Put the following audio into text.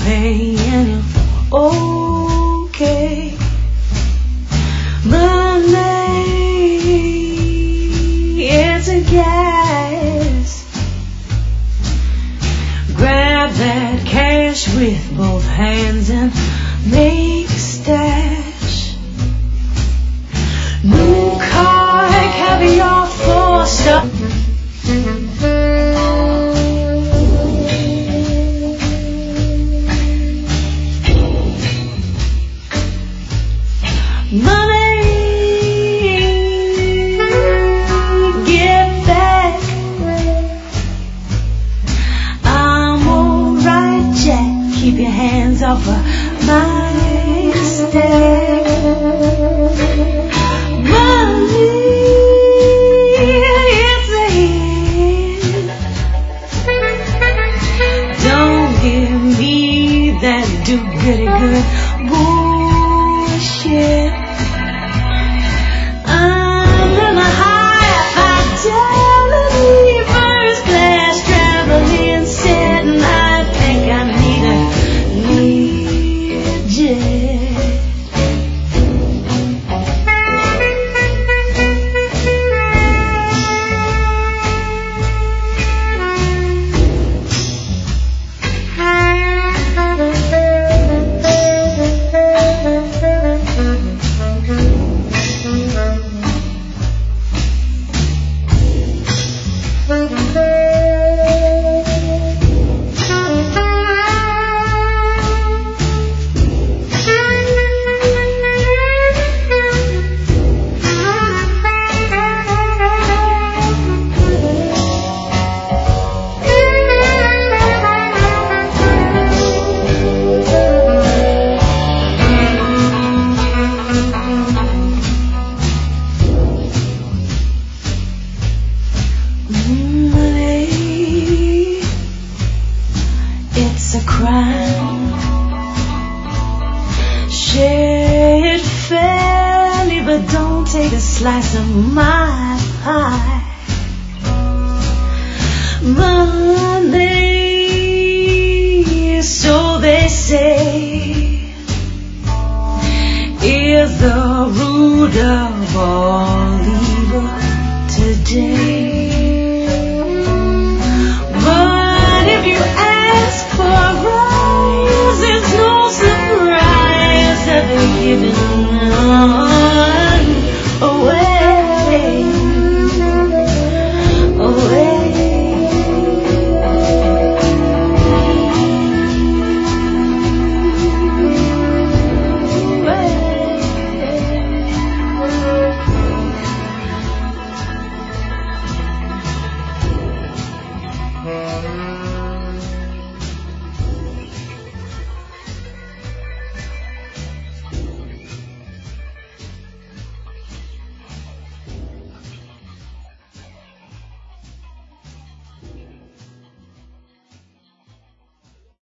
paying okay. Money is a gas. Grab that cash with both hands and make a stash. New car, caviar for stuff. Money, get back. I'm alright, Jack. Keep your hands off of my stack. Money, it's a hit. Don't give me that do-goody-good bullshit. I'm in a high fidelity first class traveling set, and I think I need a Learjet. It's a crime. Share it fairly, but don't take a slice of my pie. Money, so they say, is the root of all evil today. But if you ask for a rise, it's no surprise that they're giving